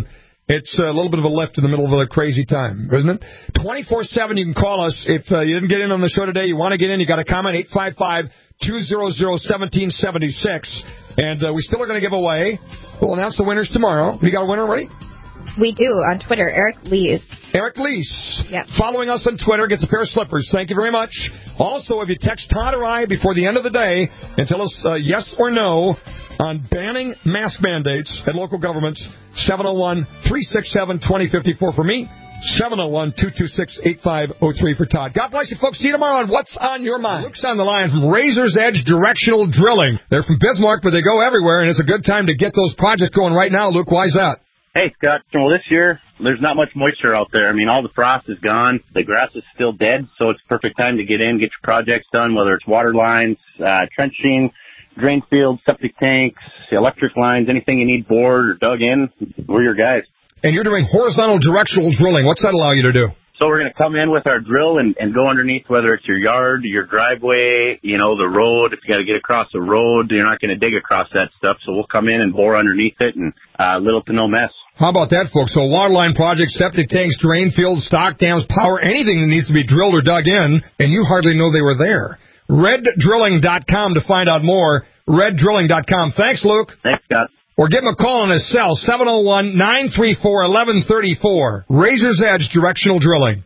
S2: It's a little bit of a lift in the middle of a crazy time, isn't it? twenty-four seven, you can call us. If uh, you didn't get in on the show today, you want to get in, you got a comment, eight five five, two hundred, seventeen seventy-six. And uh, we still are going to give away. We'll announce the winners tomorrow. You got a winner already?
S5: We do, on Twitter, Eric Lees.
S2: Eric Lees.
S5: Yep.
S2: Following us on Twitter gets a pair of slippers. Thank you very much. Also, if you text Todd or I before the end of the day and tell us uh, yes or no on banning mask mandates at local governments, seven oh one, three six seven, two oh five four for me, seven oh one, two two six, eight five oh three for Todd. God bless you, folks. See you tomorrow on What's on Your Mind. Luke's on the line from Razor's Edge Directional Drilling. They're from Bismarck, but they go everywhere, and it's a good time to get those projects going right now. Luke, why is that?
S21: Hey, Scott. Well, this year, there's not much moisture out there. I mean, all the frost is gone. The grass is still dead, so it's a perfect time to get in, get your projects done, whether it's water lines, uh, trenching, drain fields, septic tanks, electric lines, anything you need bored or dug in, we're your guys.
S2: And you're doing horizontal directional drilling. What's that allow you to do?
S21: So we're going to come in with our drill and, and go underneath, whether it's your yard, your driveway, you know, the road. If you got to get across the road, you're not going to dig across that stuff. So we'll come in and bore underneath it, and uh, little to no mess.
S2: How about that, folks? So waterline projects, septic tanks, drain fields, stock dams, power, anything that needs to be drilled or dug in, and you hardly know they were there. red drilling dot com to find out more. red drilling dot com. Thanks, Luke.
S21: Thanks, Scott.
S2: Or give him a call on his cell, seven oh one, nine three four, one one three four. Razor's Edge Directional Drilling.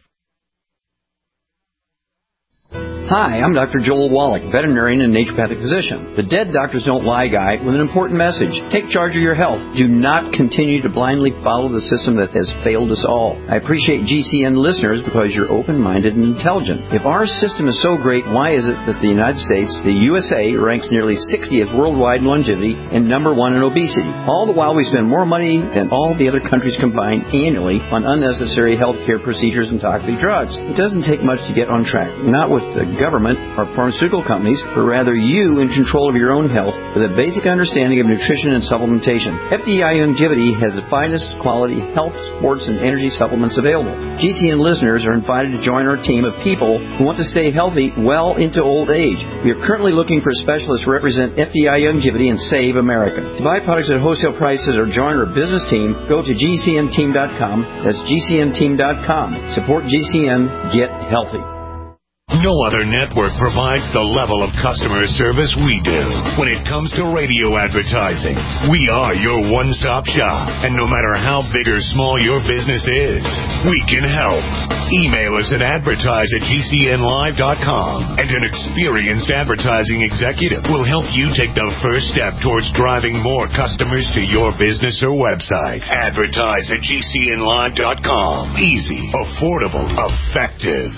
S7: Hi, I'm Doctor Joel Wallach, veterinarian and naturopathic physician. The Dead Doctors Don't Lie guy with an important message. Take charge of your health. Do not continue to blindly follow the system that has failed us all. I appreciate G C N listeners because you're open-minded and intelligent. If our system is so great, why is it that the United States, the U S A, ranks nearly sixtieth worldwide in longevity and number one in obesity? All the while we spend more money than all the other countries combined annually on unnecessary healthcare procedures and toxic drugs. It doesn't take much to get on track. Not with the government or pharmaceutical companies, but rather you in control of your own health with a basic understanding of nutrition and supplementation. F D I Longevity has the finest quality health, sports, and energy supplements available. G C N listeners are invited to join our team of people who want to stay healthy well into old age. We are currently looking for specialists to represent F D I Longevity and Save America. To buy products at wholesale prices or join our business team, go to G C N team dot com. That's G C N team dot com. Support G C N. Get healthy.
S8: No other network provides the level of customer service we do. When it comes to radio advertising, we are your one-stop shop. And no matter how big or small your business is, we can help. Email us at advertise at G C N live dot com, and an experienced advertising executive will help you take the first step towards driving more customers to your business or website. Advertise at G C N live dot com. Easy, affordable, effective.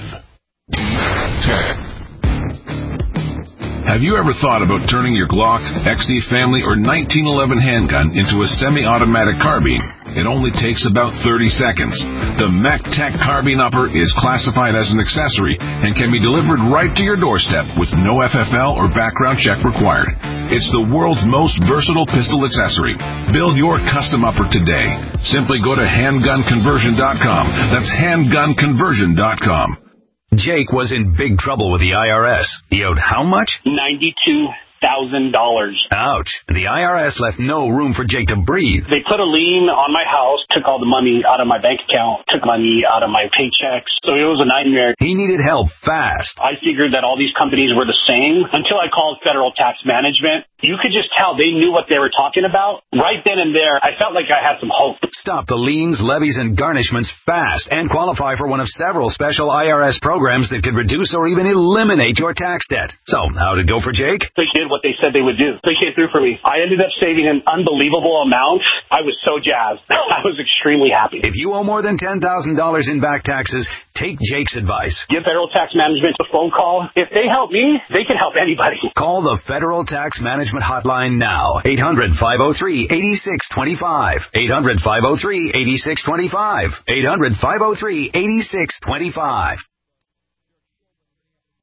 S9: Have you ever thought about turning your Glock, X D Family, or nineteen eleven handgun into a semi-automatic carbine? It only takes about thirty seconds. The MacTech Carbine Upper is classified as an accessory and can be delivered right to your doorstep with no F F L or background check required. It's the world's most versatile pistol accessory. Build your custom upper today. Simply go to handgun conversion dot com. That's handgun conversion dot com.
S10: Jake was in big trouble with the I R S. He owed how much?
S21: ninety-two thousand dollars.
S10: Ouch. The I R S left no room for Jake to breathe.
S21: They put a lien on my house, took all the money out of my bank account, took money out of my paychecks. So it was a nightmare.
S10: He needed help fast.
S21: I figured that all these companies were the same until I called Federal Tax Management. You could just tell they knew what they were talking about. Right then and there, I felt like I had some hope.
S10: Stop the liens, levies, and garnishments fast and qualify for one of several special I R S programs that could reduce or even eliminate your tax debt. So, how'd it go for Jake?
S21: They did what they said they would do. They came through for me. I ended up saving an unbelievable amount. I was so jazzed. I was extremely happy.
S10: If you owe more than ten thousand dollars in back taxes, take Jake's advice.
S21: Give Federal Tax Management a phone call. If they help me, they can help anybody.
S10: Call the Federal Tax Management Hotline now. eight hundred, five oh three, eight six two five. eight hundred, five oh three, eight six two five. eight hundred, five oh three, eight six two five.